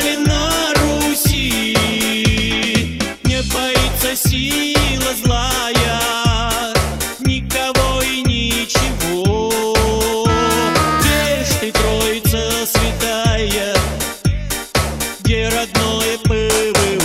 церкви на Руси не боится сила злая никого и ничего. Где ж ты, Троица святая, где родное ПВО?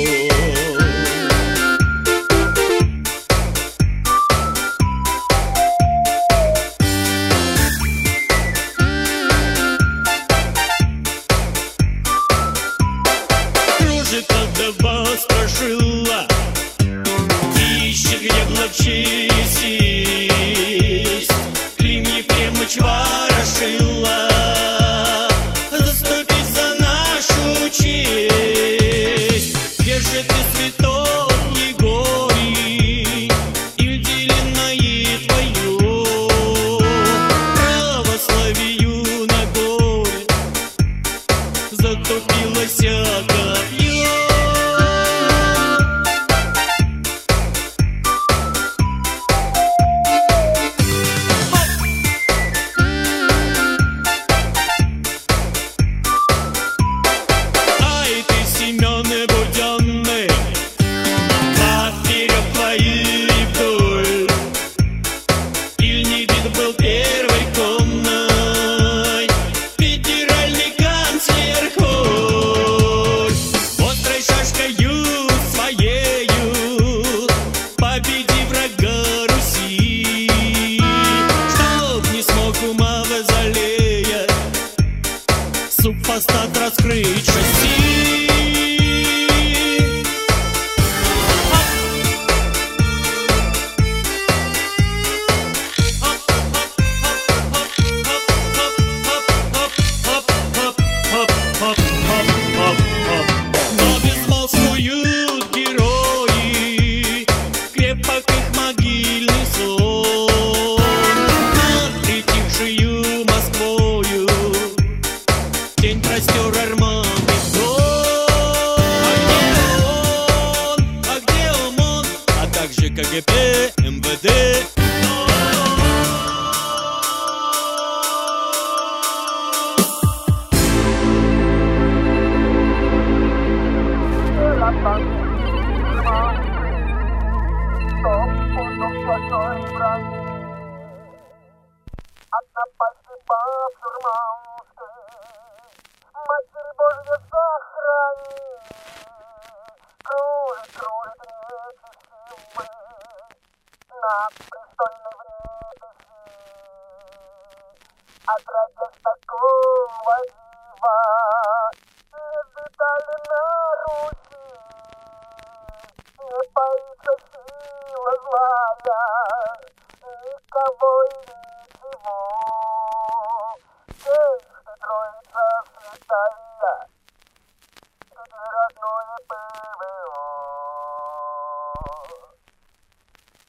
Когда вас прошила, ищет, где глубче сесть. Клим Ефремыч ворошила, заступи за нашу честь. Где же ты, святок Егорий, Ильделиное твое? Православию на горе затупилось копье. Был первой конной федеральный канцлер Хорь. Острой шашкою своею победи врага Руси, чтоб не смог ума Возалея супостат раскрыть шасси. Но безмолвствуют герои, крепок их могильный сон. Над притихшую Москвою тень простер Арманный сон. А где ОМОН, а также КГБ, МВД? От напасти по-фурмански, Матерь Божья сохрани. Кружит, кружит нечестивый над престольной внеписи. Отродясь такого дива не видали на Руси. Не боится сила злая никого и ничего. Здесь ты, Троица святая, где родное ПВО.